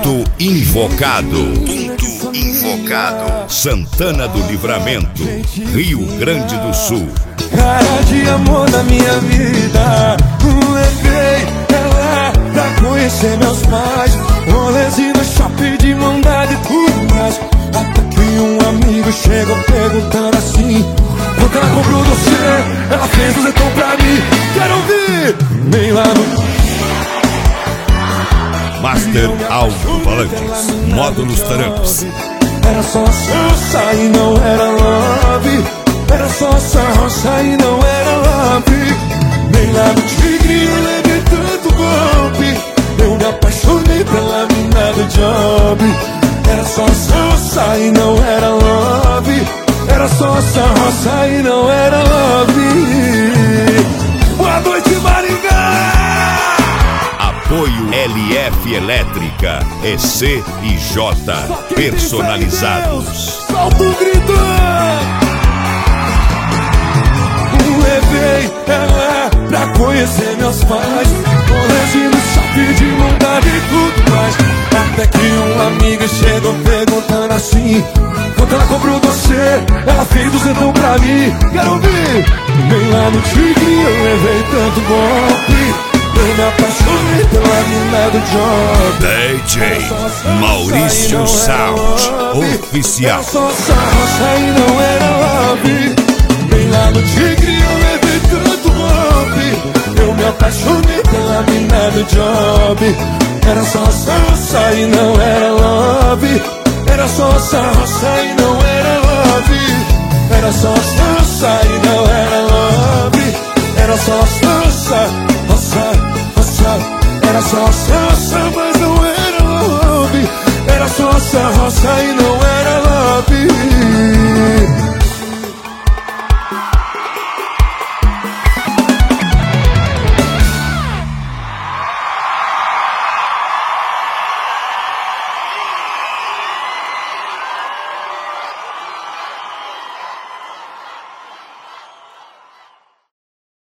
Ponto invocado. Ponto invocado. Santana do Livramento, Rio Grande do Sul. Cara de amor na minha vida, levei ela pra conhecer meus pais. Rolezinho no shopping de mão dada e tudo mais. Até que um amigo chegou perguntando assim: quanto ela comprou você? Ela fez um zetão pra mim. Quero ouvir! Nem lá no Master Alto Falantes, Módulos Taramps. Era só salsa e não era love. Era só salsa e não era love. Nem lá no Tigre eu levei tanto golpe. Eu me apaixonei pela mina do job. Era só salsa e não era love. Era só salsa e não era love. Boa noite, Maringá! Apoio LF Elétrica, EC e J personalizados. Solta o grito! Levei ela pra conhecer meus pais. Rolezinho no shopping de mão dada e tudo mais. Até que um amigo chegou perguntando assim: quanto ela comprou você? Ela fez um zetão pra mim. Quero ouvir! Nem lá no Tigre eu levei tanto golpe. Eu me apaixonei pela mina do job. DJ Maurício Sound Oficial. Era só salsa e não era love. Nem lá no Tigre eu levei tanto golpe. Eu me apaixonei pela mina do job. Era só salsa e não era love. Era só salsa e não era love. Era só salsa e não era love. Era só salsa, era só salsa, mas não era love. Era só salsa e